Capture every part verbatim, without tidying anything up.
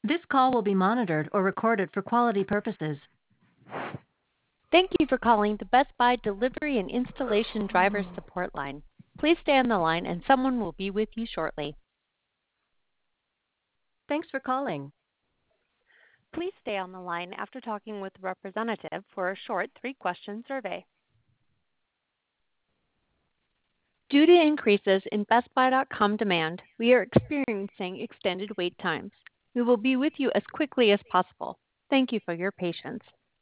This call will be monitored or recorded for quality purposes. Thank you for calling the Best Buy Delivery and Installation Driver Support Line. Please stay on the line and someone will be with you shortly. Thanks for calling. Please stay on the line after talking with the representative for a short three-question survey. Due to increases in Best Buy dot com demand, we are experiencing extended wait times. We will be with you as quickly as possible. Thank you for your patience.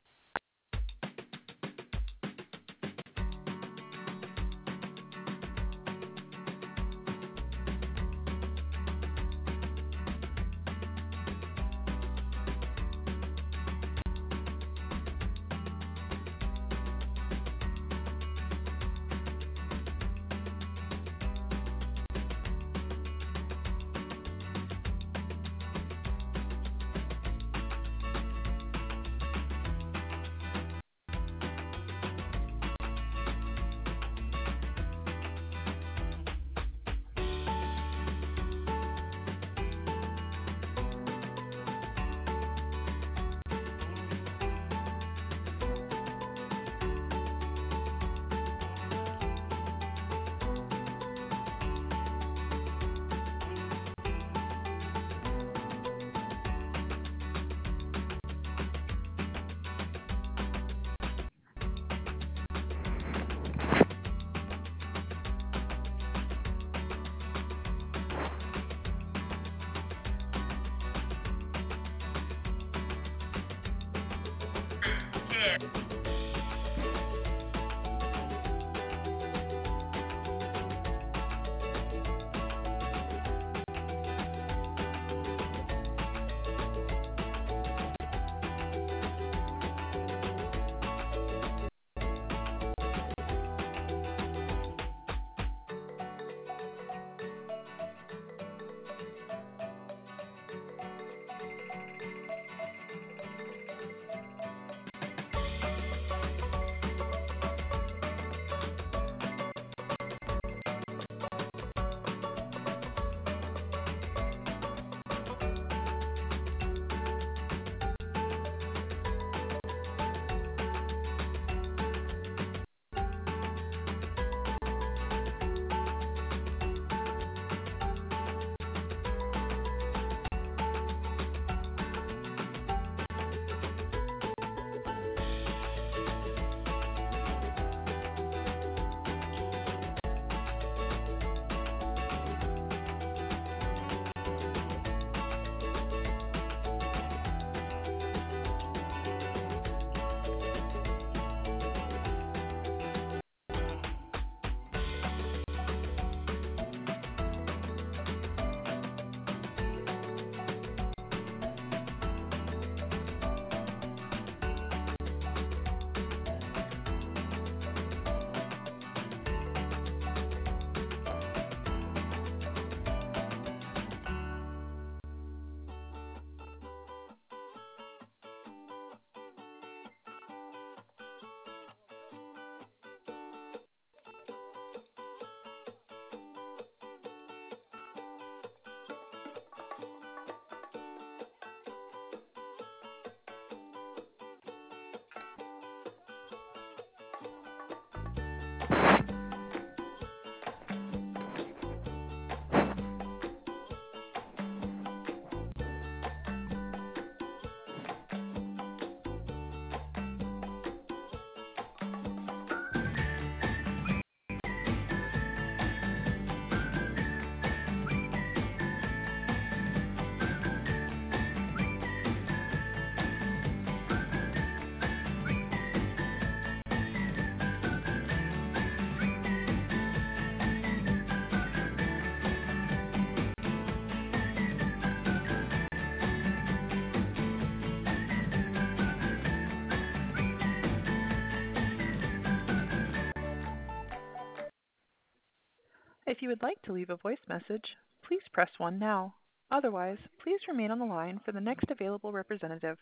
If you would like to leave a voice message, please press one now. Otherwise, please remain on the line for the next available representative.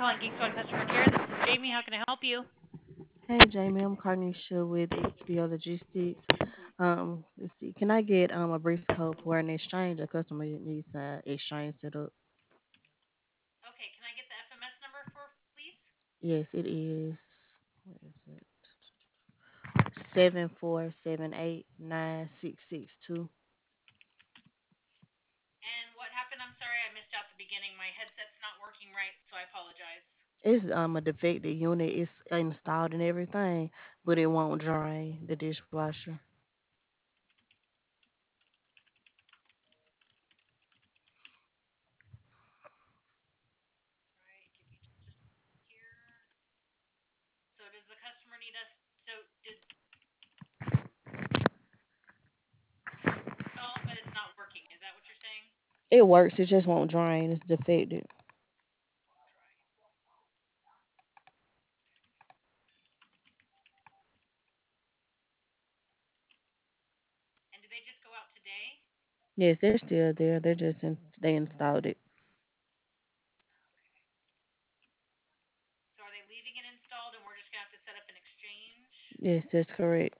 calling Geeks One Customer Care. This is Jamie. How can I help you? Hey Jamie, I'm Carnisha with H B O Logistics. Um, let's see, can I get um a brief code for an exchange? A customer needs an exchange set up. Okay, can I get the F M S number for, please? Yes, it is. What is it? Seven four seven eight nine six six two. And what happened? I'm sorry, I missed out the beginning. My headset's not working right, so I apologize. It's um a defective unit. It's installed and everything, but it won't drain the dishwasher. All right, give me just a second here. So does the customer need us? So did install, but it's not working. Is that what you're saying? It works. It just won't drain. It's defective. Won't try. And do they just go out today? Yes, they're still there. They're just in, they installed it. So are they leaving it installed, and we're just gonna have to set up an exchange? Yes, that's correct.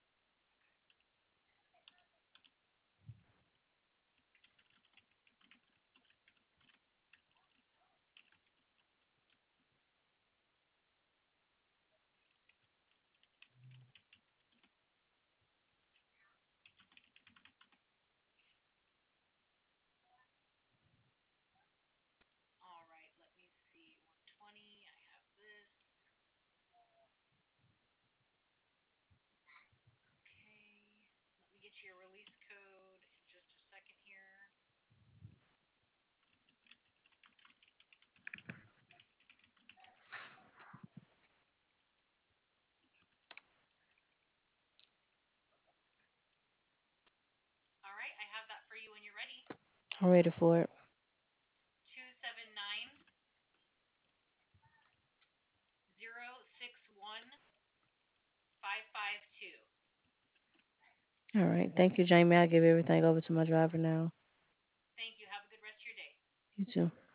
All right, let me see. one twenty. I have this. Okay. Let me get you your release code in just a second here. All right, I have that for you when you're ready. I'm ready for it. Two seven nine zero six one five five two. All right. Thank you, Jamie. I'll give everything over to my driver now. Thank you. Have a good rest of your day. You too.